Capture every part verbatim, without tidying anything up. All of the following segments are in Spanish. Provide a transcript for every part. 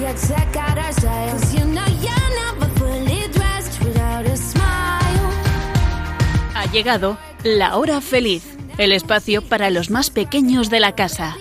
Ha llegado la hora feliz, el espacio para los más pequeños de la casa.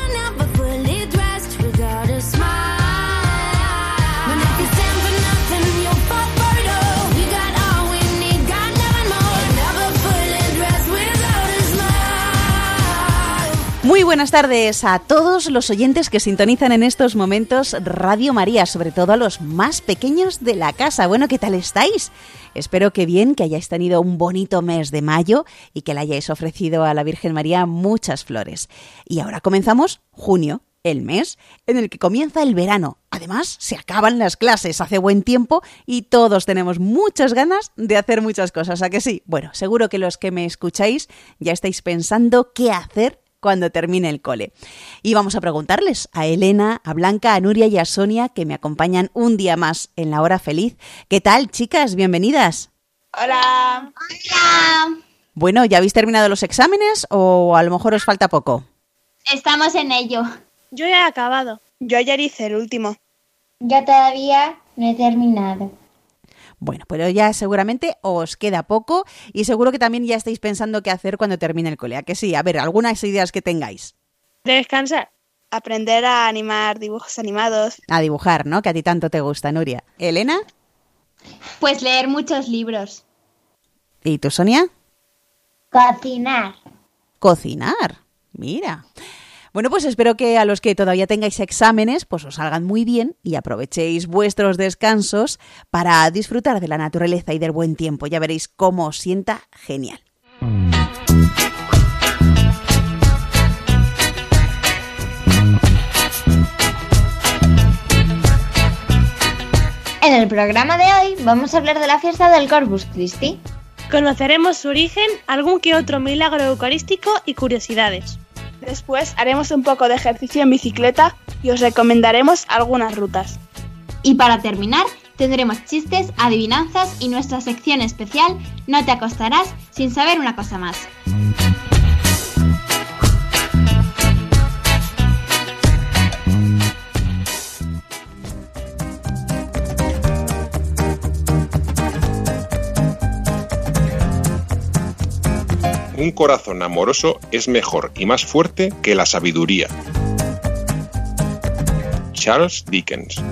Muy buenas tardes a todos los oyentes que sintonizan en estos momentos Radio María, sobre todo a los más pequeños de la casa. Bueno, ¿qué tal estáis? Espero que bien, que hayáis tenido un bonito mes de mayo y que le hayáis ofrecido a la Virgen María muchas flores. Y ahora comenzamos junio, el mes en el que comienza el verano. Además, se acaban las clases, hace buen tiempo y todos tenemos muchas ganas de hacer muchas cosas, ¿a que sí? Bueno, seguro que los que me escucháis ya estáis pensando qué hacer cuando termine el cole. Y vamos a preguntarles a Elena, a Blanca, a Nuria y a Sonia, que me acompañan un día más en la hora feliz. ¿Qué tal, chicas? Bienvenidas. Hola. Hola. Bueno, ¿ya habéis terminado los exámenes o a lo mejor os falta poco? Estamos en ello. Yo ya he acabado. Yo ayer hice el último. Yo todavía no he terminado. Bueno, pero ya seguramente os queda poco y seguro que también ya estáis pensando qué hacer cuando termine el cole. ¿A que sí? A ver, algunas ideas que tengáis. Descansar. Aprender a animar dibujos animados. A dibujar, ¿no? Que a ti tanto te gusta, Nuria. ¿Elena? Pues leer muchos libros. ¿Y tú, Sonia? Cocinar. Cocinar. Mira. Bueno, pues espero que a los que todavía tengáis exámenes, pues os salgan muy bien y aprovechéis vuestros descansos para disfrutar de la naturaleza y del buen tiempo. Ya veréis cómo os sienta genial. En el programa de hoy vamos a hablar de la fiesta del Corpus Christi. Conoceremos su origen, algún que otro milagro eucarístico y curiosidades. Después haremos un poco de ejercicio en bicicleta y os recomendaremos algunas rutas. Y para terminar, tendremos chistes, adivinanzas y nuestra sección especial No te acostarás sin saber una cosa más. Un corazón amoroso es mejor y más fuerte que la sabiduría. Charles Dickens.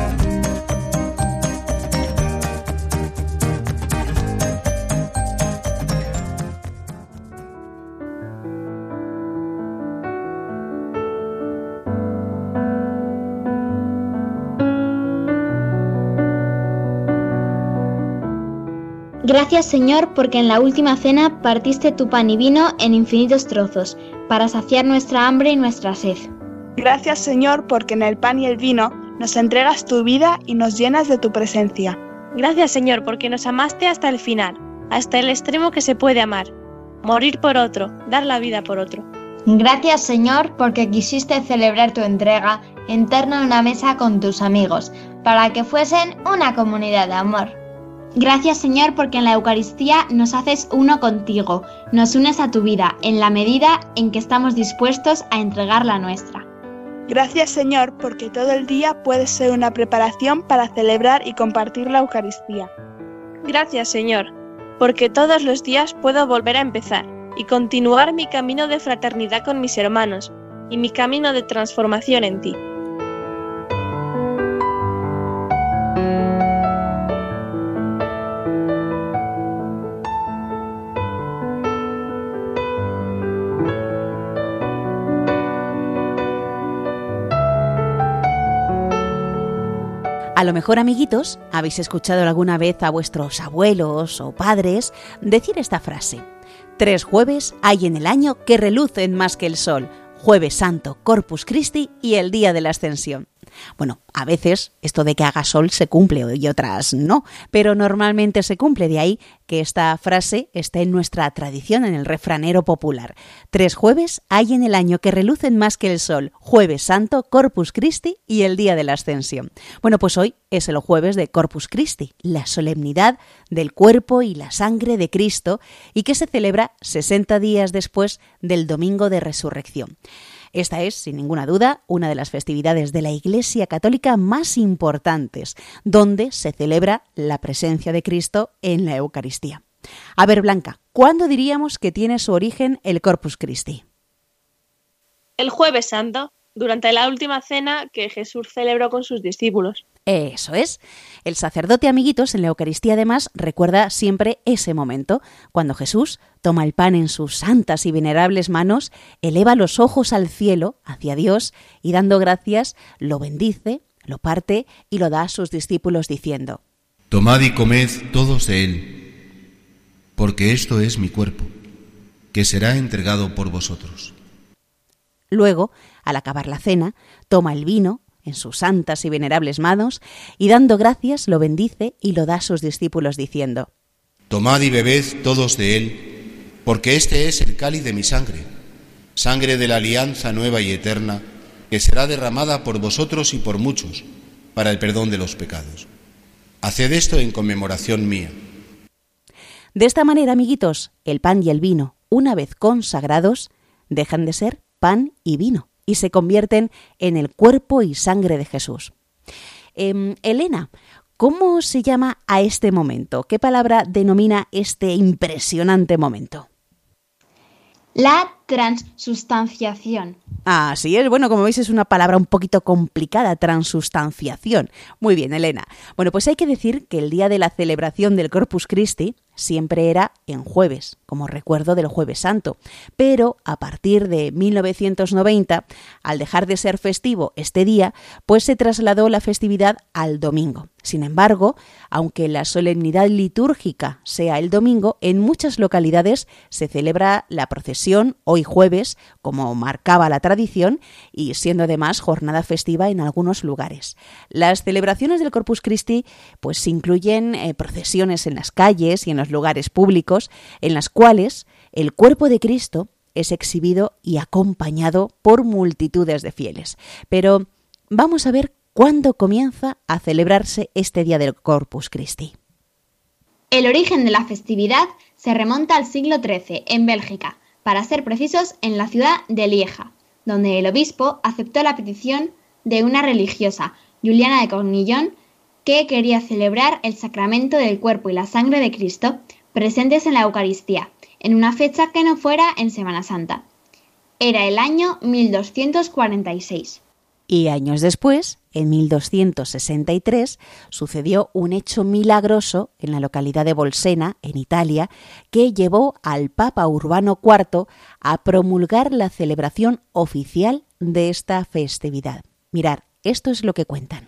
Gracias, Señor, porque en la última cena partiste tu pan y vino en infinitos trozos, para saciar nuestra hambre y nuestra sed. Gracias, Señor, porque en el pan y el vino nos entregas tu vida y nos llenas de tu presencia. Gracias, Señor, porque nos amaste hasta el final, hasta el extremo que se puede amar. Morir por otro, dar la vida por otro. Gracias, Señor, porque quisiste celebrar tu entrega en torno a una mesa con tus amigos, para que fuesen una comunidad de amor. Gracias, Señor, porque en la Eucaristía nos haces uno contigo, nos unes a tu vida en la medida en que estamos dispuestos a entregar la nuestra. Gracias, Señor, porque todo el día puede ser una preparación para celebrar y compartir la Eucaristía. Gracias, Señor, porque todos los días puedo volver a empezar y continuar mi camino de fraternidad con mis hermanos y mi camino de transformación en ti. A lo mejor, amiguitos, habéis escuchado alguna vez a vuestros abuelos o padres decir esta frase. Tres jueves hay en el año que relucen más que el sol. Jueves Santo, Corpus Christi y el día de la Ascensión. Bueno, a veces esto de que haga sol se cumple y otras no, pero normalmente se cumple. De ahí que esta frase está en nuestra tradición, en el refranero popular. Tres jueves hay en el año que relucen más que el sol. Jueves Santo, Corpus Christi y el día de la Ascensión. Bueno, pues hoy es el jueves de Corpus Christi, la solemnidad del cuerpo y la sangre de Cristo y que se celebra sesenta días después del Domingo de Resurrección. Esta es, sin ninguna duda, una de las festividades de la Iglesia Católica más importantes, donde se celebra la presencia de Cristo en la Eucaristía. A ver, Blanca, ¿cuándo diríamos que tiene su origen el Corpus Christi? El Jueves Santo, durante la última cena que Jesús celebró con sus discípulos. Eso es. El sacerdote, amiguitos, en la Eucaristía además recuerda siempre ese momento, cuando Jesús toma el pan en sus santas y venerables manos, eleva los ojos al cielo, hacia Dios, y dando gracias, lo bendice, lo parte y lo da a sus discípulos diciendo: Tomad y comed todos de él, porque esto es mi cuerpo, que será entregado por vosotros. Luego, al acabar la cena, toma el vino en sus santas y venerables manos y dando gracias lo bendice y lo da a sus discípulos diciendo: Tomad y bebed todos de él, porque este es el cáliz de mi sangre, sangre de la alianza nueva y eterna, que será derramada por vosotros y por muchos, para el perdón de los pecados. Haced esto en conmemoración mía. De esta manera, amiguitos, el pan y el vino, una vez consagrados, dejan de ser pan y vino y se convierten en el cuerpo y sangre de Jesús. Eh, Elena, ¿cómo se llama a este momento? ¿Qué palabra denomina este impresionante momento? La transustanciación. Así es, bueno, como veis es una palabra un poquito complicada, transustanciación. Muy bien, Elena. Bueno, pues hay que decir que el día de la celebración del Corpus Christi siempre era en jueves, como recuerdo del Jueves Santo, pero a partir de mil novecientos noventa, al dejar de ser festivo este día, pues se trasladó la festividad al domingo. Sin embargo, aunque la solemnidad litúrgica sea el domingo, en muchas localidades se celebra la procesión hoy jueves, como marcaba la tradición, y siendo además jornada festiva en algunos lugares. Las celebraciones del Corpus Christi pues incluyen eh, procesiones en las calles y en los lugares públicos, en las cuales el cuerpo de Cristo es exhibido y acompañado por multitudes de fieles. Pero vamos a ver ¿cuándo comienza a celebrarse este día del Corpus Christi? El origen de la festividad se remonta al siglo trece en Bélgica, para ser precisos en la ciudad de Lieja, donde el obispo aceptó la petición de una religiosa, Juliana de Cornillon, que quería celebrar el sacramento del cuerpo y la sangre de Cristo presentes en la Eucaristía, en una fecha que no fuera en Semana Santa. Era el año mil doscientos cuarenta y seis. Y años después, en mil doscientos sesenta y tres, sucedió un hecho milagroso en la localidad de Bolsena, en Italia, que llevó al Papa Urbano cuarto a promulgar la celebración oficial de esta festividad. Mirad, esto es lo que cuentan.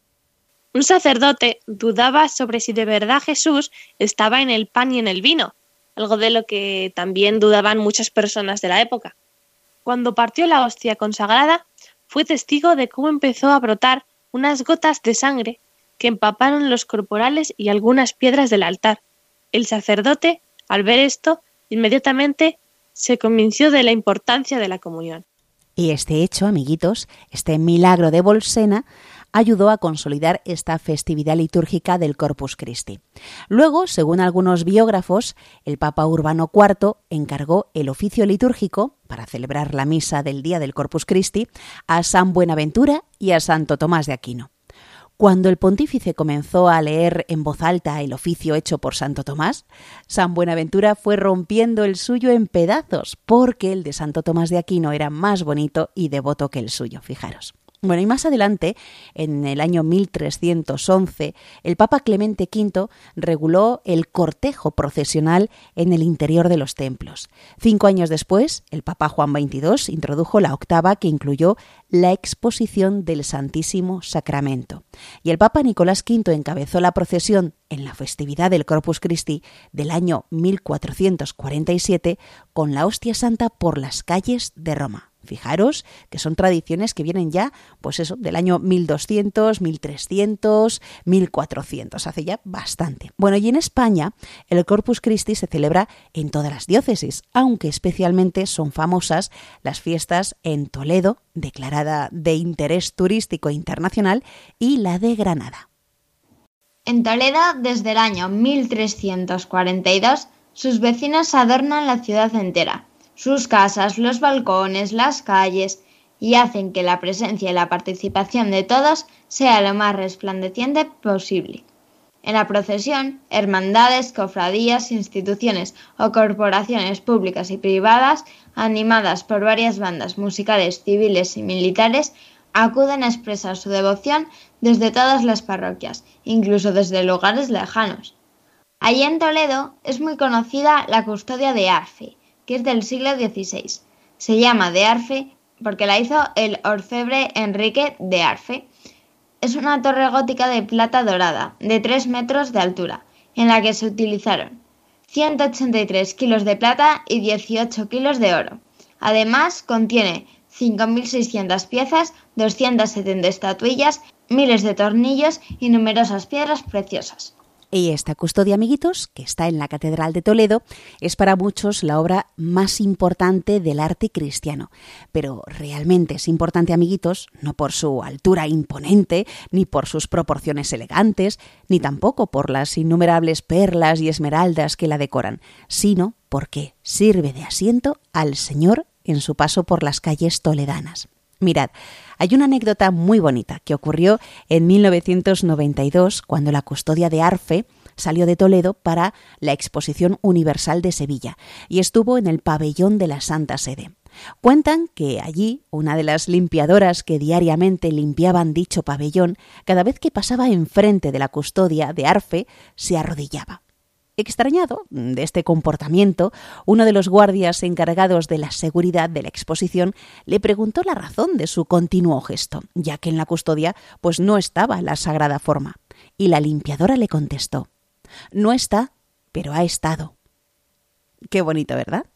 Un sacerdote dudaba sobre si de verdad Jesús estaba en el pan y en el vino, algo de lo que también dudaban muchas personas de la época. Cuando partió la hostia consagrada, fue testigo de cómo empezó a brotar unas gotas de sangre que empaparon los corporales y algunas piedras del altar. El sacerdote, al ver esto, inmediatamente se convenció de la importancia de la comunión. Y este hecho, amiguitos, este milagro de Bolsena, ayudó a consolidar esta festividad litúrgica del Corpus Christi. Luego, según algunos biógrafos, el Papa Urbano cuarto encargó el oficio litúrgico para celebrar la misa del día del Corpus Christi a San Buenaventura y a Santo Tomás de Aquino. Cuando el pontífice comenzó a leer en voz alta el oficio hecho por Santo Tomás, San Buenaventura fue rompiendo el suyo en pedazos, porque el de Santo Tomás de Aquino era más bonito y devoto que el suyo, fijaros. Bueno, y más adelante, en el año mil trescientos once, el Papa Clemente quinto reguló el cortejo procesional en el interior de los templos. Cinco años después, el Papa Juan veintidós introdujo la octava, que incluyó la exposición del Santísimo Sacramento. Y el Papa Nicolás quinto encabezó la procesión en la festividad del Corpus Christi del año mil cuatrocientos cuarenta y siete con la hostia santa por las calles de Roma. Fijaros que son tradiciones que vienen ya, pues eso, del año mil doscientos, mil trescientos, mil cuatrocientos, hace ya bastante. Bueno, y en España el Corpus Christi se celebra en todas las diócesis, aunque especialmente son famosas las fiestas en Toledo, declarada de interés turístico internacional, y la de Granada. En Toledo, desde el año mil trescientos cuarenta y dos, sus vecinos adornan la ciudad entera. Sus casas, los balcones, las calles, y hacen que la presencia y la participación de todos sea lo más resplandeciente posible. En la procesión, hermandades, cofradías, instituciones o corporaciones públicas y privadas, animadas por varias bandas musicales civiles y militares, acuden a expresar su devoción desde todas las parroquias, incluso desde lugares lejanos. Allí en Toledo es muy conocida la custodia de Arfe, que es del siglo dieciséis. Se llama de Arfe porque la hizo el orfebre Enrique de Arfe. Es una torre gótica de plata dorada, de tres metros de altura, en la que se utilizaron ciento ochenta y tres kilos de plata y dieciocho kilos de oro. Además, contiene cinco mil seiscientas piezas, doscientas setenta estatuillas, miles de tornillos y numerosas piedras preciosas. Y esta custodia, amiguitos, que está en la Catedral de Toledo, es para muchos la obra más importante del arte cristiano. Pero realmente es importante, amiguitos, no por su altura imponente, ni por sus proporciones elegantes, ni tampoco por las innumerables perlas y esmeraldas que la decoran, sino porque sirve de asiento al Señor en su paso por las calles toledanas. Mirad, hay una anécdota muy bonita que ocurrió en mil novecientos noventa y dos cuando la custodia de Arfe salió de Toledo para la Exposición Universal de Sevilla y estuvo en el pabellón de la Santa Sede. Cuentan que allí una de las limpiadoras que diariamente limpiaban dicho pabellón, cada vez que pasaba enfrente de la custodia de Arfe, se arrodillaba. Extrañado de este comportamiento, uno de los guardias encargados de la seguridad de la exposición le preguntó la razón de su continuo gesto, ya que en la custodia pues no estaba la sagrada forma. Y la limpiadora le contestó: no está, pero ha estado. Qué bonito, ¿verdad?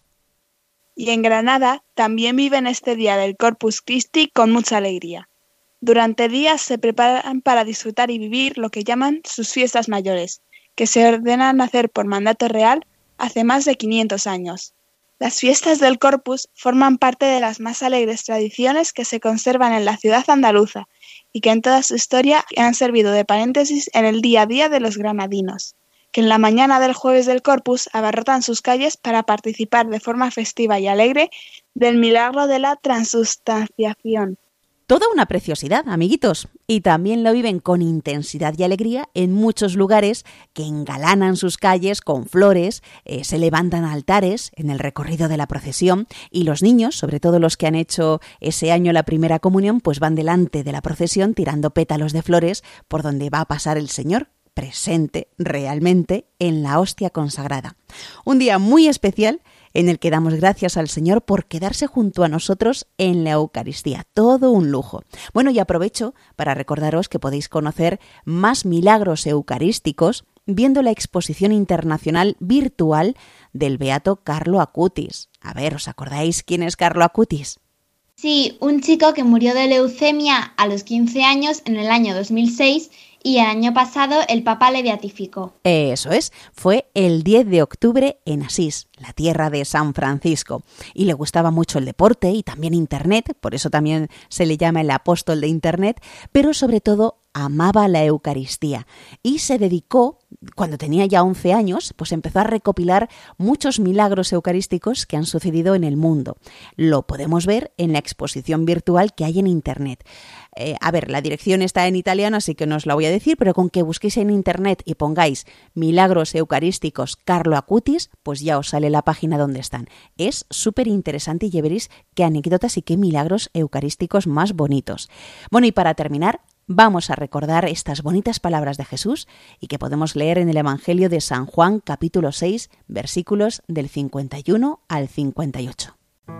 Y en Granada también viven este día del Corpus Christi con mucha alegría. Durante días se preparan para disfrutar y vivir lo que llaman sus fiestas mayores, que se ordenan hacer por mandato real hace más de quinientos años. Las fiestas del Corpus forman parte de las más alegres tradiciones que se conservan en la ciudad andaluza y que en toda su historia han servido de paréntesis en el día a día de los granadinos, que en la mañana del jueves del Corpus abarrotan sus calles para participar de forma festiva y alegre del milagro de la transustanciación. Toda una preciosidad, amiguitos, y también lo viven con intensidad y alegría en muchos lugares que engalanan sus calles con flores, eh, se levantan altares en el recorrido de la procesión y los niños, sobre todo los que han hecho ese año la primera comunión, pues van delante de la procesión tirando pétalos de flores por donde va a pasar el Señor, presente realmente en la hostia consagrada. Un día muy especial en el que damos gracias al Señor por quedarse junto a nosotros en la Eucaristía. Todo un lujo. Bueno, y aprovecho para recordaros que podéis conocer más milagros eucarísticos viendo la exposición internacional virtual del beato Carlo Acutis. A ver, ¿os acordáis quién es Carlo Acutis? Sí, un chico que murió de leucemia a los quince años en el año dos mil seis y el año pasado el Papa le beatificó. Eso es, fue el diez de octubre en Asís, la tierra de San Francisco. Y le gustaba mucho el deporte y también Internet, por eso también se le llama el apóstol de Internet, pero sobre todo amaba la Eucaristía y se dedicó, cuando tenía ya once años, pues empezó a recopilar muchos milagros eucarísticos que han sucedido en el mundo. Lo podemos ver en la exposición virtual que hay en Internet. Eh, a ver, la dirección está en italiano, así que no os la voy a decir, pero con que busquéis en Internet y pongáis milagros eucarísticos Carlo Acutis, pues ya os sale la página donde están. Es súper interesante y ya veréis qué anécdotas y qué milagros eucarísticos más bonitos. Bueno, y para terminar, vamos a recordar estas bonitas palabras de Jesús y que podemos leer en el Evangelio de San Juan, capítulo seis, versículos del cincuenta y uno al cincuenta y ocho.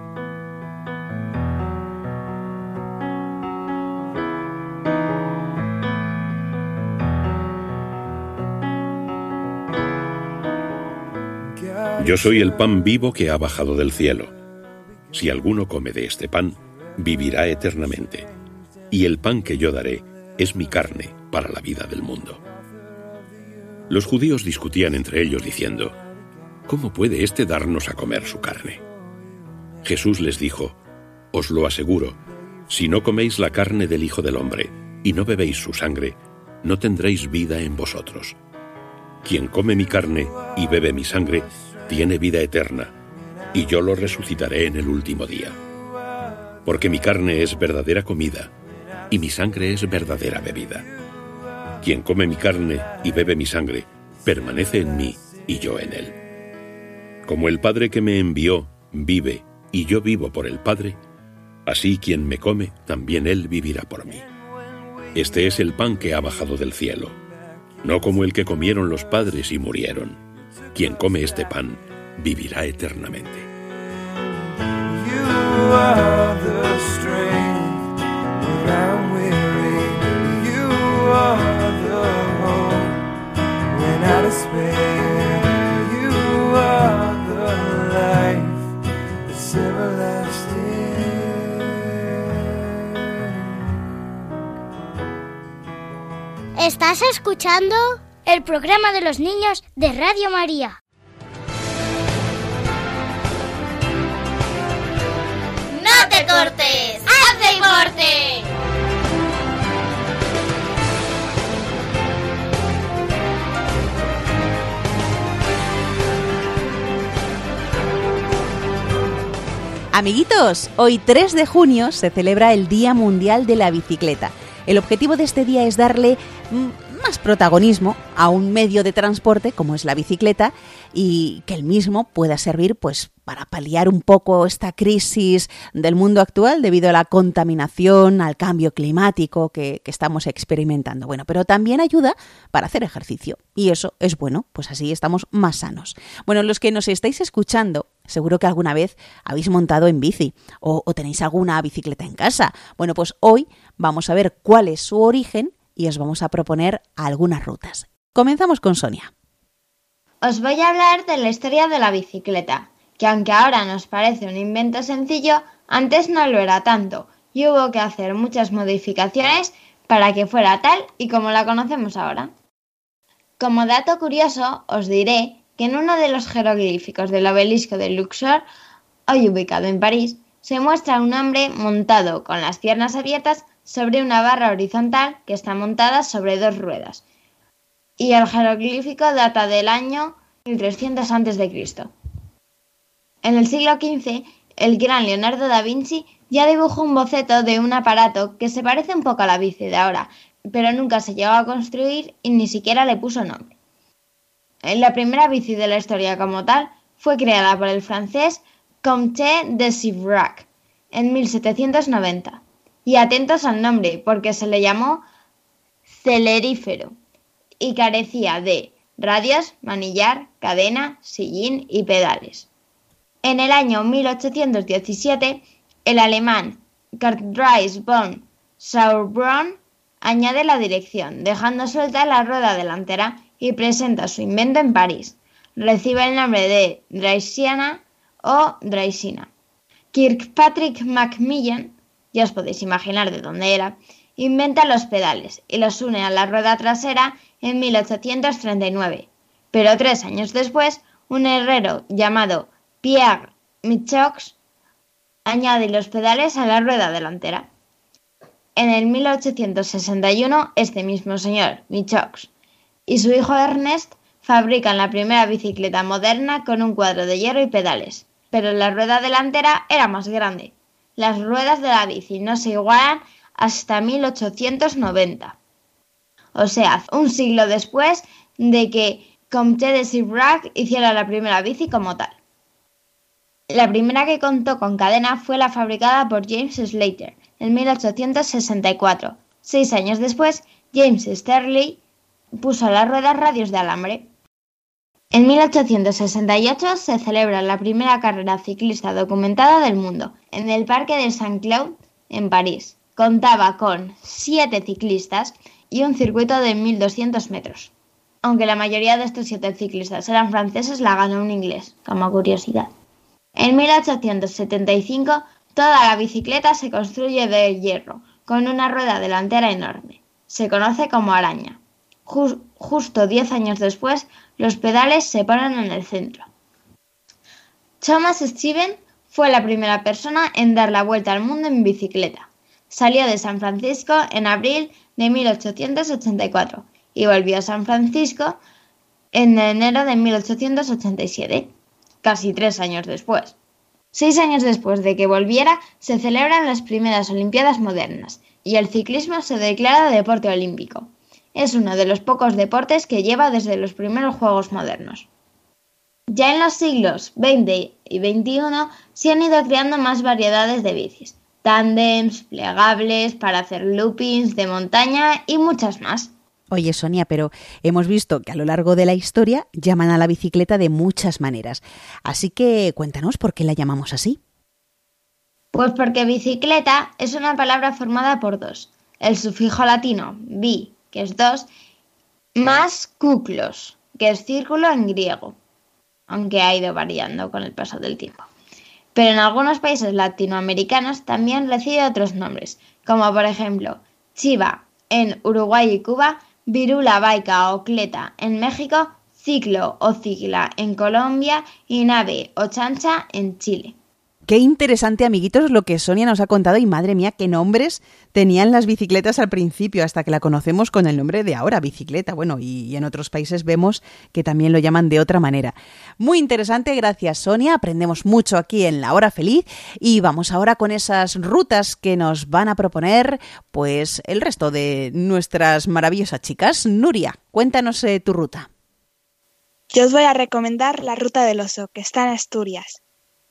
Yo soy el pan vivo que ha bajado del cielo. Si alguno come de este pan, vivirá eternamente. Y el pan que yo daré es mi carne para la vida del mundo. Los judíos discutían entre ellos diciendo: ¿cómo puede éste darnos a comer su carne? Jesús les dijo: os lo aseguro, si no coméis la carne del Hijo del Hombre y no bebéis su sangre, no tendréis vida en vosotros. Quien come mi carne y bebe mi sangre, tiene vida eterna, y yo lo resucitaré en el último día. porque mi carne es verdadera comida y mi sangre es verdadera bebida. Quien come mi carne y bebe mi sangre, permanece en mí y yo en él. Como el Padre que me envió vive y yo vivo por el Padre, así quien me come, también él vivirá por mí. Este es el pan que ha bajado del cielo, no como el que comieron los padres y murieron. Quien come este pan, vivirá eternamente. You are the strength when I'm weary. You are the hope when I despair. You are the life that's everlasting. Estás escuchando el programa de los niños de Radio María. ¡No te cortes! ¡Haz deporte! Amiguitos, hoy tres de junio se celebra el Día Mundial de la Bicicleta. El objetivo de este día es darle más protagonismo a un medio de transporte como es la bicicleta y que el mismo pueda servir pues para paliar un poco esta crisis del mundo actual debido a la contaminación, al cambio climático que, que estamos experimentando. Bueno, pero también ayuda para hacer ejercicio y eso es bueno, pues así estamos más sanos. Bueno, los que nos estáis escuchando, seguro que alguna vez habéis montado en bici o, o tenéis alguna bicicleta en casa. Bueno, pues hoy vamos a ver cuál es su origen y os vamos a proponer algunas rutas. Comenzamos con Sonia. Os voy a hablar de la historia de la bicicleta, que aunque ahora nos parece un invento sencillo, antes no lo era tanto y hubo que hacer muchas modificaciones para que fuera tal y como la conocemos ahora. Como dato curioso, os diré que en uno de los jeroglíficos del obelisco de Luxor, hoy ubicado en París, se muestra un hombre montado con las piernas abiertas sobre una barra horizontal que está montada sobre dos ruedas, y el jeroglífico data del año mil trescientos antes de Cristo. En el siglo quince, el gran Leonardo da Vinci ya dibujó un boceto de un aparato que se parece un poco a la bici de ahora, pero nunca se llegó a construir y ni siquiera le puso nombre. La primera bici de la historia como tal fue creada por el francés Comte de Sivrac en mil setecientos noventa. Y atentos al nombre, porque se le llamó celerífero y carecía de radios, manillar, cadena, sillín y pedales. En el año mil ochocientos diecisiete, el alemán Karl-Heinz von Sauerbrunn añade la dirección, dejando suelta la rueda delantera y presenta su invento en París. Recibe el nombre de Draisiana o Draisina. Kirkpatrick Macmillan, ya os podéis imaginar de dónde era, inventa los pedales y los une a la rueda trasera en mil ochocientos treinta y nueve. Pero tres años después, un herrero llamado Pierre Michaux añade los pedales a la rueda delantera. En el mil ochocientos sesenta y uno, este mismo señor, Michaux, y su hijo Ernest fabrican la primera bicicleta moderna con un cuadro de hierro y pedales, pero la rueda delantera era más grande. Las ruedas de la bici no se igualan hasta mil ochocientos noventa, o sea, un siglo después de que Comte de Sivrac hiciera la primera bici como tal. La primera que contó con cadena fue la fabricada por James Slater en mil ochocientos sesenta y cuatro. Seis años después, James Sterling puso a las ruedas radios de alambre. En mil ochocientos sesenta y ocho se celebra la primera carrera ciclista documentada del mundo, en el Parque de Saint-Cloud, en París. Contaba con siete ciclistas y un circuito de mil doscientos metros. Aunque la mayoría de estos siete ciclistas eran franceses, la ganó un inglés, como curiosidad. En mil ochocientos setenta y cinco, toda la bicicleta se construye de hierro, con una rueda delantera enorme. Se conoce como araña. Just, justo diez años después, los pedales se ponen en el centro. Thomas Stevens fue la primera persona en dar la vuelta al mundo en bicicleta. Salió de San Francisco en abril de mil ochocientos ochenta y cuatro y volvió a San Francisco en enero de mil ochocientos ochenta y siete, casi tres años después. Seis años después de que volviera, se celebran las primeras Olimpiadas modernas y el ciclismo se declara deporte olímpico. Es uno de los pocos deportes que lleva desde los primeros Juegos modernos. Ya en los siglos veinte y veintiuno se han ido creando más variedades de bicis, tándems, plegables, para hacer loopings de montaña y muchas más. Oye, Sonia, pero hemos visto que a lo largo de la historia llaman a la bicicleta de muchas maneras. Así que cuéntanos por qué la llamamos así. Pues porque bicicleta es una palabra formada por dos. El sufijo latino bi, que es dos, más kuklos, que es círculo en griego, aunque ha ido variando con el paso del tiempo. Pero en algunos países latinoamericanos también recibe otros nombres, como por ejemplo chiva en Uruguay y Cuba, virula, baica o cleta en México, ciclo o cicla en Colombia y nave o chancha en Chile. Qué interesante, amiguitos, lo que Sonia nos ha contado y madre mía, qué nombres tenían las bicicletas al principio, hasta que la conocemos con el nombre de ahora, bicicleta. Bueno, y, y en otros países vemos que también lo llaman de otra manera. Muy interesante, gracias Sonia, aprendemos mucho aquí en La Hora Feliz y vamos ahora con esas rutas que nos van a proponer pues el resto de nuestras maravillosas chicas. Nuria, cuéntanos eh, tu ruta. Yo os voy a recomendar la Ruta del Oso, que está en Asturias.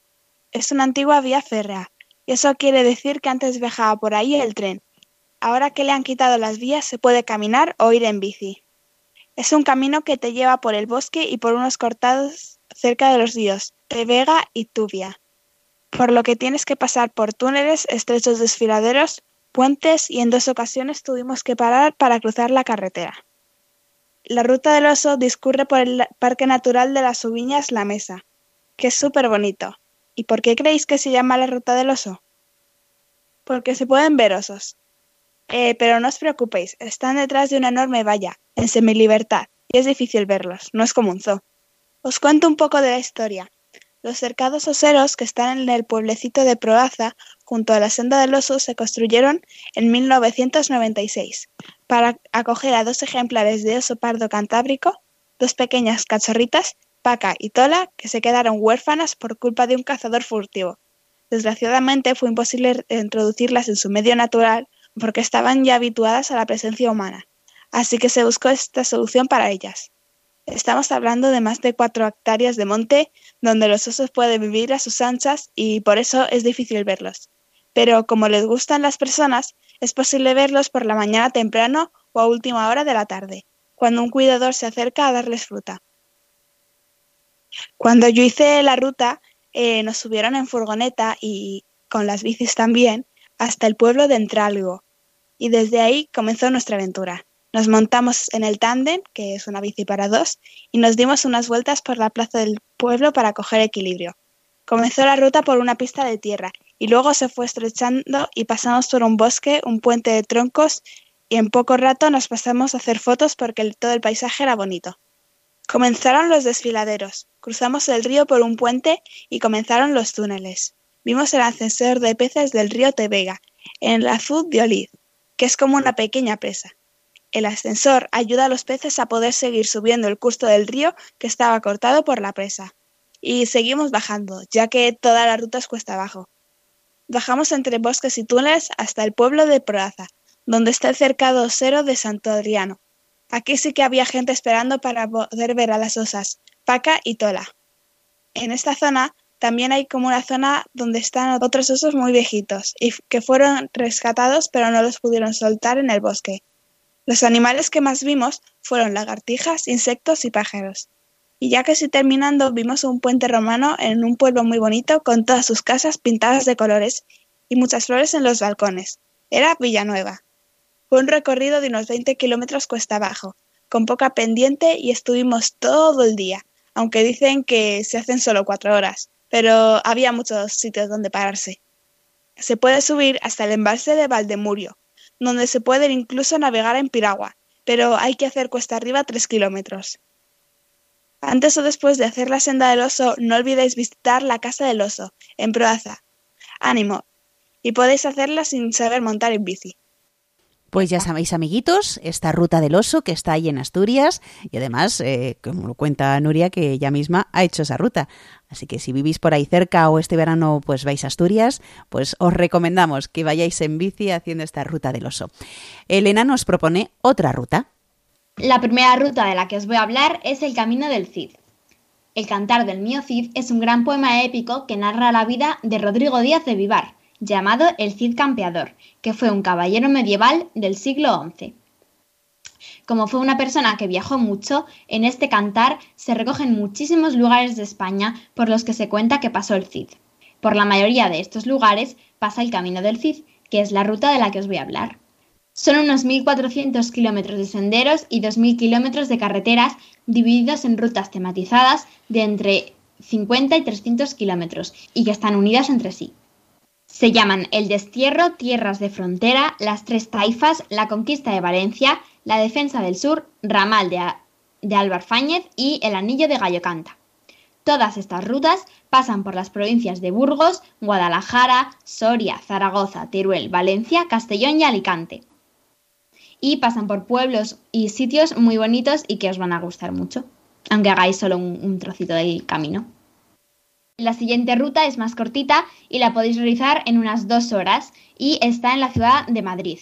Es una antigua vía férrea, y eso quiere decir que antes viajaba por ahí el tren. Ahora que le han quitado las vías se puede caminar o ir en bici. Es un camino que te lleva por el bosque y por unos cortados cerca de los ríos Tevega y Tubia, por lo que tienes que pasar por túneles, estrechos desfiladeros, puentes y en dos ocasiones tuvimos que parar para cruzar la carretera. La Ruta del Oso discurre por el Parque Natural de las Ubiñas La Mesa, que es súper bonito. ¿Y por qué creéis que se llama la Ruta del Oso? Porque se pueden ver osos. Eh, pero no os preocupéis, están detrás de una enorme valla, en semilibertad, y es difícil verlos, no es como un zoo. Os cuento un poco de la historia. Los cercados oseros que están en el pueblecito de Proaza, junto a la Senda del Oso, se construyeron en mil novecientos noventa y seis, para acoger a dos ejemplares de oso pardo cantábrico, dos pequeñas cachorritas, Paca y Tola, que se quedaron huérfanas por culpa de un cazador furtivo. Desgraciadamente fue imposible introducirlas en su medio natural porque estaban ya habituadas a la presencia humana, así que se buscó esta solución para ellas. Estamos hablando de más de cuatro hectáreas de monte donde los osos pueden vivir a sus anchas y por eso es difícil verlos. Pero como les gustan las personas, es posible verlos por la mañana temprano o a última hora de la tarde, cuando un cuidador se acerca a darles fruta. Cuando yo hice la ruta, eh, nos subieron en furgoneta y con las bicis también hasta el pueblo de Entralgo. Y desde ahí comenzó nuestra aventura. Nos montamos en el tándem, que es una bici para dos, y nos dimos unas vueltas por la plaza del pueblo para coger equilibrio. Comenzó la ruta por una pista de tierra y luego se fue estrechando y pasamos por un bosque, un puente de troncos y en poco rato nos pasamos a hacer fotos porque el, todo el paisaje era bonito. Comenzaron los desfiladeros, cruzamos el río por un puente y comenzaron los túneles. Vimos el ascensor de peces del río Tevega, en el azud de Oliz, que es como una pequeña presa. El ascensor ayuda a los peces a poder seguir subiendo el curso del río que estaba cortado por la presa. Y seguimos bajando, ya que toda la ruta es cuesta abajo. Bajamos entre bosques y túneles hasta el pueblo de Proaza, donde está el cercado osero de Santo Adriano. Aquí sí que había gente esperando para poder ver a las osas, Paca y Tola. En esta zona también hay como una zona donde están otros osos muy viejitos y que fueron rescatados pero no los pudieron soltar en el bosque. Los animales que más vimos fueron lagartijas, insectos y pájaros. Y ya casi terminando vimos un puente romano en un pueblo muy bonito con todas sus casas pintadas de colores y muchas flores en los balcones. Era Villanueva. Fue un recorrido de unos veinte kilómetros cuesta abajo, con poca pendiente y estuvimos todo el día, aunque dicen que se hacen solo cuatro horas, pero había muchos sitios donde pararse. Se puede subir hasta el embalse de Valdemurio, donde se puede incluso navegar en piragua, pero hay que hacer cuesta arriba tres kilómetros. Antes o después de hacer la senda del oso, no olvidéis visitar la Casa del Oso, en Proaza. ¡Ánimo! Y podéis hacerla sin saber montar en bici. Pues ya sabéis, amiguitos, esta ruta del oso que está ahí en Asturias y además, eh, como lo cuenta Nuria, que ella misma ha hecho esa ruta. Así que si vivís por ahí cerca o este verano pues vais a Asturias, pues os recomendamos que vayáis en bici haciendo esta ruta del oso. Elena nos propone otra ruta. La primera ruta de la que os voy a hablar es el Camino del Cid. El Cantar del Mío Cid es un gran poema épico que narra la vida de Rodrigo Díaz de Vivar, llamado el Cid Campeador, que fue un caballero medieval del siglo once. Como fue una persona que viajó mucho, en este cantar se recogen muchísimos lugares de España por los que se cuenta que pasó el Cid. Por la mayoría de estos lugares pasa el Camino del Cid, que es la ruta de la que os voy a hablar. Son unos mil cuatrocientos kilómetros de senderos y dos mil kilómetros de carreteras divididos en rutas tematizadas de entre cincuenta y trescientos kilómetros y que están unidas entre sí. Se llaman El Destierro, Tierras de Frontera, Las Tres Taifas, La Conquista de Valencia, La Defensa del Sur, Ramal de, de Álvar Fáñez y El Anillo de Gallo Canta. Todas estas rutas pasan por las provincias de Burgos, Guadalajara, Soria, Zaragoza, Teruel, Valencia, Castellón y Alicante. Y pasan por pueblos y sitios muy bonitos y que os van a gustar mucho, aunque hagáis solo un, un trocito del camino. La siguiente ruta es más cortita y la podéis realizar en unas dos horas y está en la ciudad de Madrid.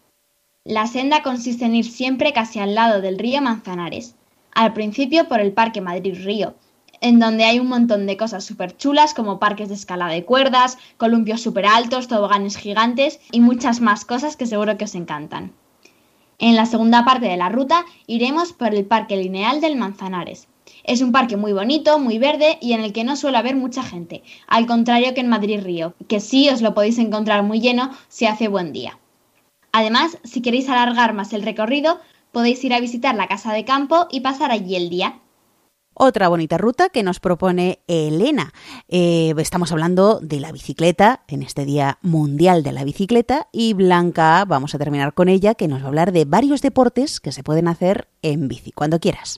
La senda consiste en ir siempre casi al lado del río Manzanares, al principio por el Parque Madrid-Río, en donde hay un montón de cosas súper chulas como parques de escalada de cuerdas, columpios súper altos, toboganes gigantes y muchas más cosas que seguro que os encantan. En la segunda parte de la ruta iremos por el Parque Lineal del Manzanares. Es un parque muy bonito, muy verde y en el que no suele haber mucha gente, al contrario que en Madrid-Río, que sí os lo podéis encontrar muy lleno si hace buen día. Además, si queréis alargar más el recorrido, podéis ir a visitar la casa de campo y pasar allí el día. Otra bonita ruta que nos propone Elena. Eh, estamos hablando de la bicicleta en este Día Mundial de la Bicicleta y Blanca, vamos a terminar con ella, que nos va a hablar de varios deportes que se pueden hacer en bici, cuando quieras.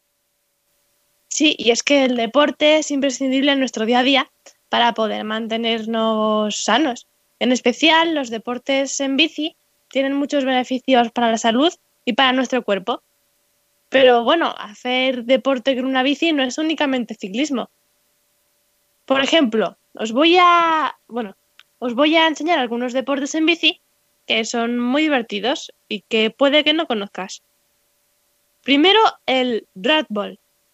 Sí, y es que el deporte es imprescindible en nuestro día a día para poder mantenernos sanos. En especial, los deportes en bici tienen muchos beneficios para la salud y para nuestro cuerpo. Pero bueno, hacer deporte con una bici no es únicamente ciclismo. Por ejemplo, os voy a, bueno, os voy a enseñar algunos deportes en bici que son muy divertidos y que puede que no conozcas. Primero, el Radball.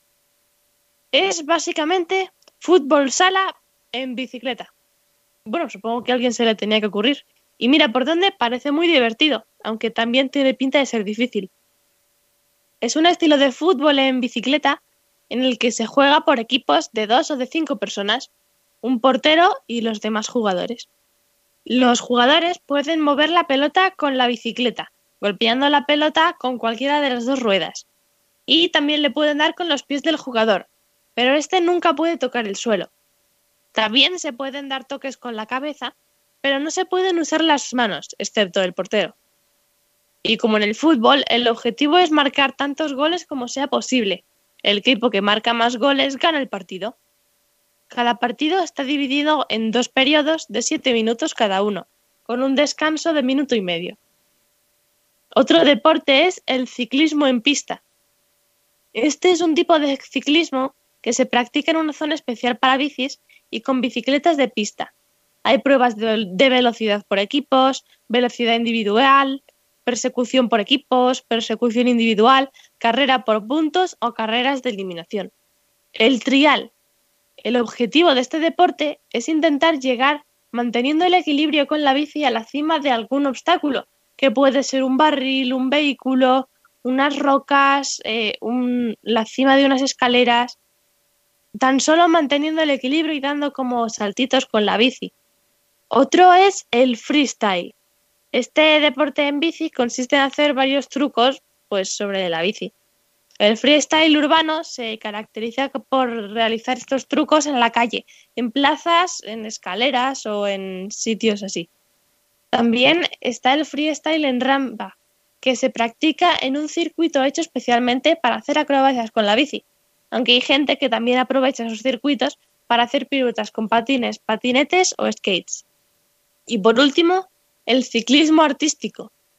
Es básicamente fútbol sala en bicicleta. Bueno, supongo que a alguien se le tenía que ocurrir. Y mira por dónde, parece muy divertido, aunque también tiene pinta de ser difícil. Es un estilo de fútbol en bicicleta en el que se juega por equipos de dos o de cinco personas, un portero y los demás jugadores. Los jugadores pueden mover la pelota con la bicicleta, golpeando la pelota con cualquiera de las dos ruedas. Y también le pueden dar con los pies del jugador, pero este nunca puede tocar el suelo. También se pueden dar toques con la cabeza, pero no se pueden usar las manos, excepto el portero. Y como en el fútbol, el objetivo es marcar tantos goles como sea posible. El equipo que marca más goles gana el partido. Cada partido está dividido en dos periodos de siete minutos cada uno, con un descanso de minuto y medio. Otro deporte es el ciclismo en pista. Este es un tipo de ciclismo que se practica en una zona especial para bicis y con bicicletas de pista. Hay pruebas de, de velocidad por equipos, velocidad individual, persecución por equipos, persecución individual, carrera por puntos o carreras de eliminación. El trial. El objetivo de este deporte es intentar llegar manteniendo el equilibrio con la bici a la cima de algún obstáculo, que puede ser un barril, un vehículo, unas rocas, eh, un, la cima de unas escaleras, tan solo manteniendo el equilibrio y dando como saltitos con la bici. Otro es el freestyle. Este deporte en bici consiste en hacer varios trucos pues, sobre la bici. El freestyle urbano se caracteriza por realizar estos trucos en la calle, en plazas, en escaleras o en sitios así. También está el freestyle en rampa, que se practica en un circuito hecho especialmente para hacer acrobacias con la bici, aunque hay gente que también aprovecha esos circuitos para hacer piruetas con patines, patinetes o skates. Y por último, el ciclismo artístico.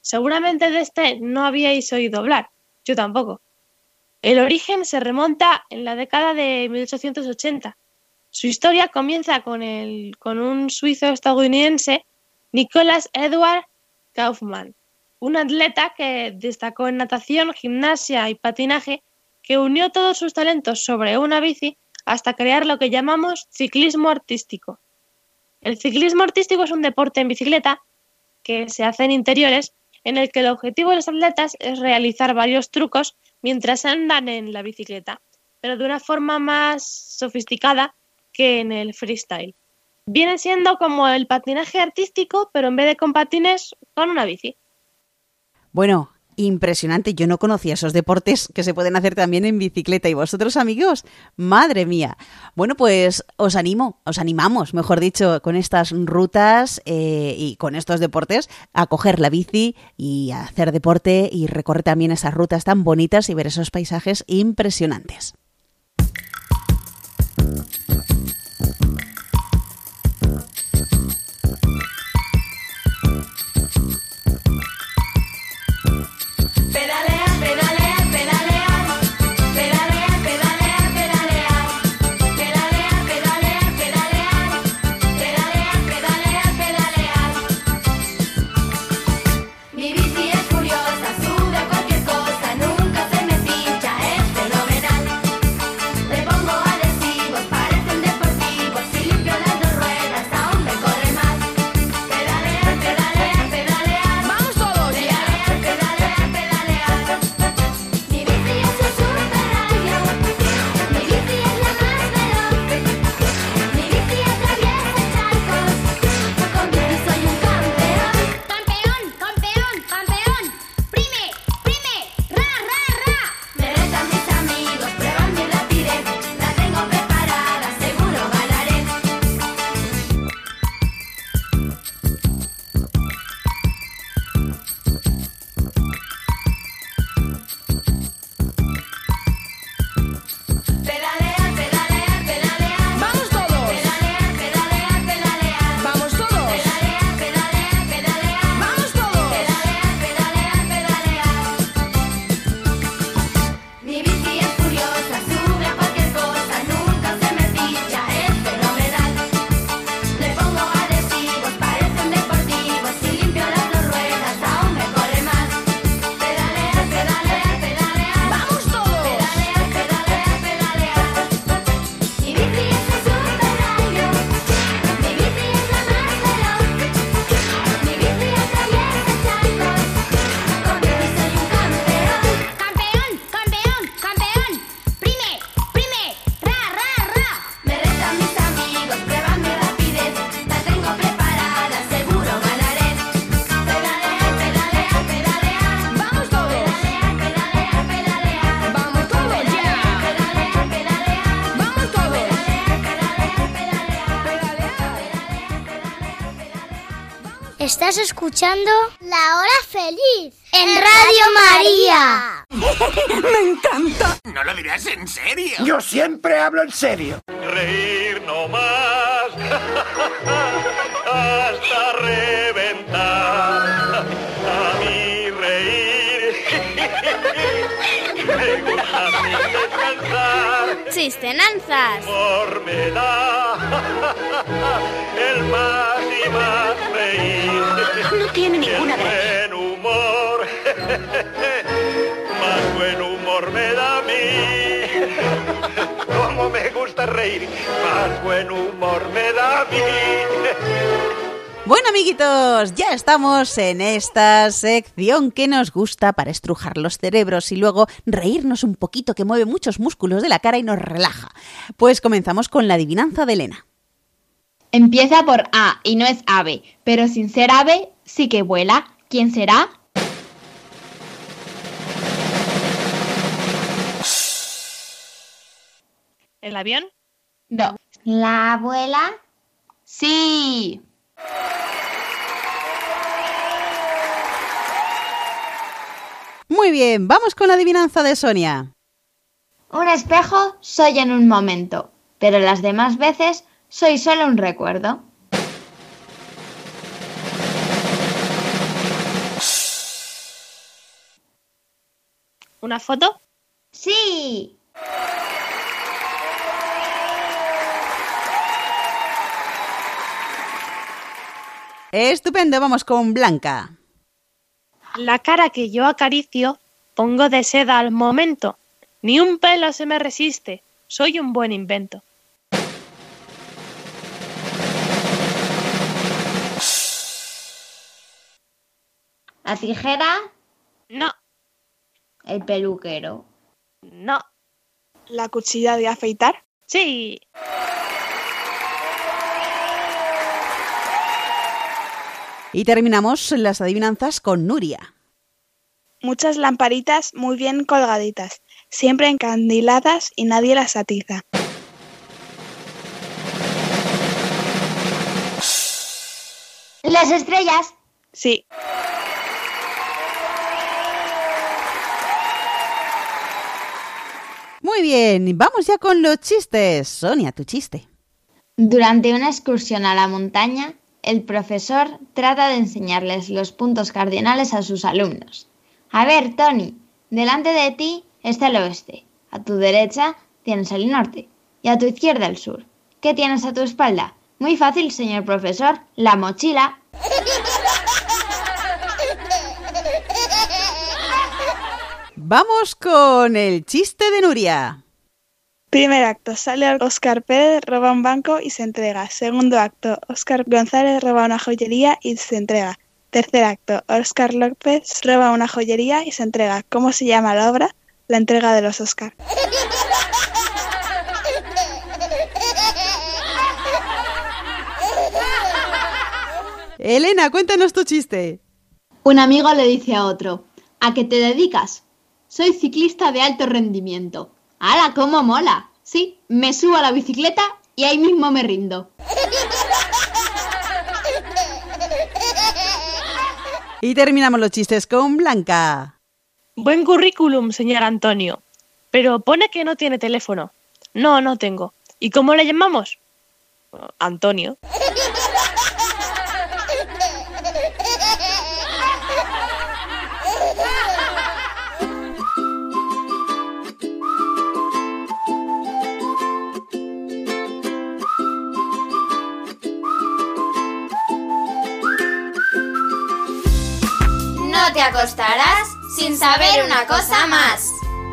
Seguramente de este no habíais oído hablar, yo tampoco. El origen se remonta en la década de mil ochocientos ochenta. Su historia comienza con, el, con un suizo estadounidense, Nicholas Edward Kaufmann, un atleta que destacó en natación, gimnasia y patinaje, que unió todos sus talentos sobre una bici hasta crear lo que llamamos ciclismo artístico. El ciclismo artístico es un deporte en bicicleta que se hace en interiores, en el que el objetivo de los atletas es realizar varios trucos mientras andan en la bicicleta, pero de una forma más sofisticada que en el freestyle. Viene siendo como el patinaje artístico, pero en vez de con patines, con una bici. Bueno, impresionante. Yo no conocía esos deportes que se pueden hacer también en bicicleta. ¿Y vosotros, amigos? ¡Madre mía! Bueno, pues os animo, os animamos, mejor dicho, con estas rutas eh, y con estos deportes a coger la bici y a hacer deporte y recorrer también esas rutas tan bonitas y ver esos paisajes impresionantes. Estás escuchando La Hora Feliz en Radio María. ¡Me encanta! No lo dirás en serio. Yo siempre hablo en serio. Reír no más hasta reventar. A mí reír me gusta sin descansar. Chistenanzas. Humor me da el más y más reír. No tiene ninguna gracia. Buen humor, más buen humor me da a mí. Como me gusta reír, más buen humor me da a mí. Bueno, amiguitos, ya estamos en esta sección que nos gusta para estrujar los cerebros y luego reírnos un poquito, que mueve muchos músculos de la cara y nos relaja. Pues comenzamos con la adivinanza de Elena. Empieza por A y no es ave, pero sin ser ave sí que vuela. ¿Quién será? ¿El avión? No. ¿La abuela? Sí. Muy bien, vamos con la adivinanza de Sonia. Un espejo soy en un momento, pero las demás veces soy solo un recuerdo. ¿Una foto? ¡Sí! Estupendo, vamos con Blanca. La cara que yo acaricio, pongo de seda al momento. Ni un pelo se me resiste. Soy un buen invento. ¿La tijera? No. ¿El peluquero? No. ¿La cuchilla de afeitar? Sí. Y terminamos las adivinanzas con Nuria. Muchas lamparitas muy bien colgaditas, siempre encandiladas y nadie las atiza. ¿Las estrellas? Sí. Muy bien, vamos ya con los chistes. Sonia, tu chiste. Durante una excursión a la montaña, el profesor trata de enseñarles los puntos cardinales a sus alumnos. A ver, Tony, delante de ti está el oeste, a tu derecha tienes el norte y a tu izquierda el sur. ¿Qué tienes a tu espalda? Muy fácil, señor profesor, la mochila. Vamos con el chiste de Nuria. Primer acto, sale Óscar Pérez, roba un banco y se entrega. Segundo acto, Óscar González roba una joyería y se entrega. Tercer acto, Óscar López roba una joyería y se entrega. ¿Cómo se llama la obra? La entrega de los Óscar. Elena, cuéntanos tu chiste. Un amigo le dice a otro: ¿a qué te dedicas? Soy ciclista de alto rendimiento. ¡Hala, cómo mola! Sí, me subo a la bicicleta y ahí mismo me rindo. Y terminamos los chistes con Blanca. Buen currículum, señor Antonio. Pero pone que no tiene teléfono. No, no tengo. ¿Y cómo le llamamos? Antonio. No te acostarás sin saber una cosa más.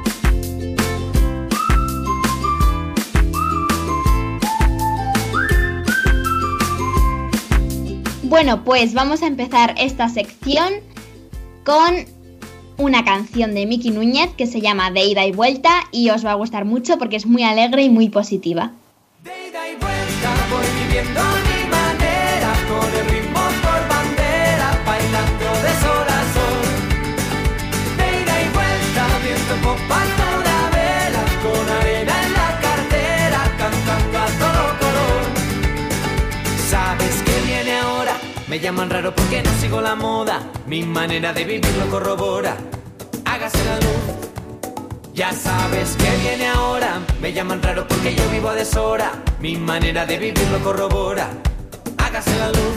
Bueno, pues vamos a empezar esta sección con una canción de Miki Núñez que se llama De ida y vuelta y os va a gustar mucho porque es muy alegre y muy positiva. De ida y vuelta voy viviendo a mi manera, con el ritmo por bandera, bailando de sol a sol. De ida y vuelta, viento en popa toda vela, con arena en la cartera, cantando a todo color. ¿Sabes qué viene ahora? Me llaman raro porque no sigo la moda, mi manera de vivir lo corrobora. Hágase la luz. Ya sabes que viene ahora, me llaman raro porque yo vivo a deshora, mi manera de vivir lo corrobora. Hágase la luz.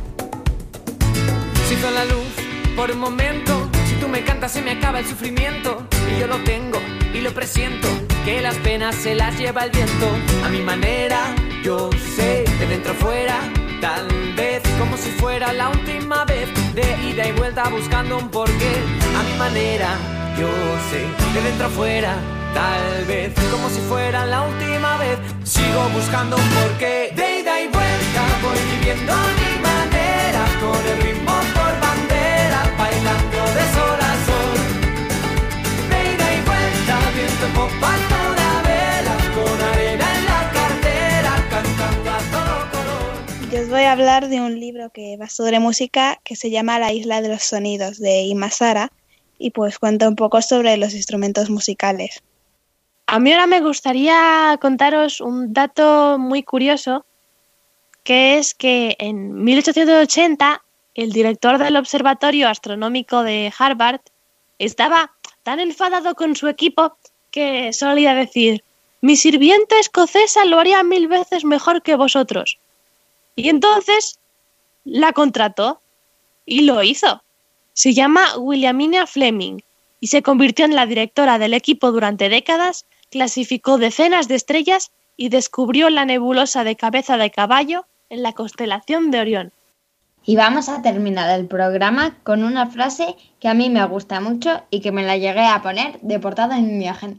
Si fue la luz por un momento, si tú me cantas se me acaba el sufrimiento, y yo lo tengo y lo presiento, que las penas se las lleva el viento. A mi manera, yo sé, de dentro fuera, tal vez como si fuera la última vez, de ida y vuelta buscando un porqué. A mi manera, yo sé, de dentro afuera, tal vez como si fuera la última vez, sigo buscando un porqué. De ida y vuelta voy viviendo a mi manera, con el ritmo por bandera, bailando de sol a sol. De ida y vuelta, viento en popa toda vela, con arena en la cartera, cantando a todo color. Yo os voy a hablar de un libro que va sobre música que se llama La isla de los sonidos, de Ima Sara, y pues cuenta un poco sobre los instrumentos musicales. A mí ahora me gustaría contaros un dato muy curioso, que es que en mil ochocientos ochenta el director del Observatorio Astronómico de Harvard estaba tan enfadado con su equipo que solía decir: mi sirvienta escocesa lo haría mil veces mejor que vosotros. Y entonces la contrató y lo hizo. Se llama Williamina Fleming y se convirtió en la directora del equipo durante décadas, clasificó decenas de estrellas y descubrió la nebulosa de Cabeza de Caballo en la constelación de Orión. Y vamos a terminar el programa con una frase que a mí me gusta mucho y que me la llegué a poner de portada en mi agenda.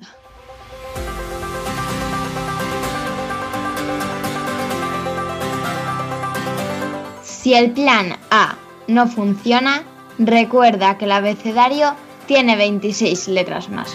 Si el plan A no funciona, recuerda que el abecedario tiene veintiséis letras más.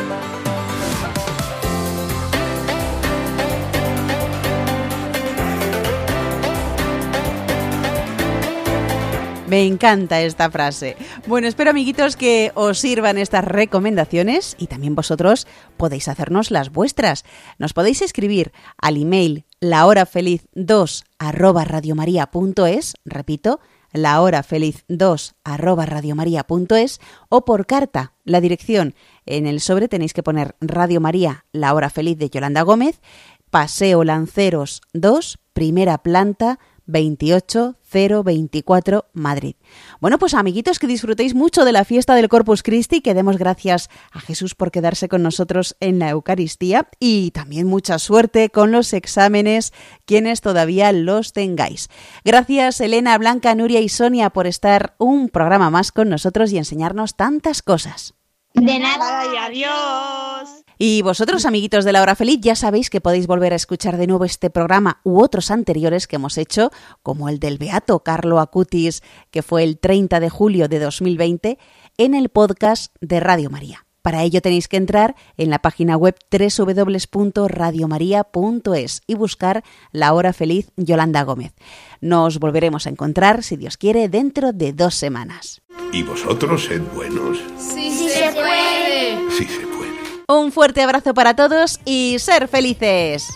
Me encanta esta frase. Bueno, espero, amiguitos, que os sirvan estas recomendaciones y también vosotros podéis hacernos las vuestras. Nos podéis escribir al email lahorafeliz dos arroba radiomaria.es, repito, lahorafeliz dos arroba radiomaria.es, o por carta. La dirección: en el sobre tenéis que poner Radio María, La Hora Feliz de Yolanda Gómez, Paseo Lanceros dos, primera planta, veintiocho cero veinticuatro, Madrid. Bueno, pues amiguitos, que disfrutéis mucho de la fiesta del Corpus Christi, que demos gracias a Jesús por quedarse con nosotros en la Eucaristía, y también mucha suerte con los exámenes, quienes todavía los tengáis. Gracias, Elena, Blanca, Nuria y Sonia, por estar un programa más con nosotros y enseñarnos tantas cosas. De nada. Y adiós. Y vosotros, amiguitos de La Hora Feliz, ya sabéis que podéis volver a escuchar de nuevo este programa u otros anteriores que hemos hecho, como el del Beato Carlo Acutis, que fue el treinta de julio de dos mil veinte, en el podcast de Radio María. Para ello tenéis que entrar en la página web doble u doble u doble u punto radio maría punto es y buscar La Hora Feliz Yolanda Gómez. Nos volveremos a encontrar, si Dios quiere, dentro de dos semanas. ¿Y vosotros sed buenos? Sí, sí se puede. Sí se puede. Un fuerte abrazo para todos y ser felices.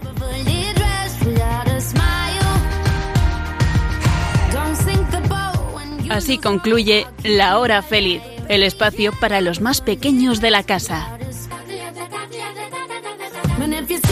Así concluye La Hora Feliz, el espacio para los más pequeños de la casa.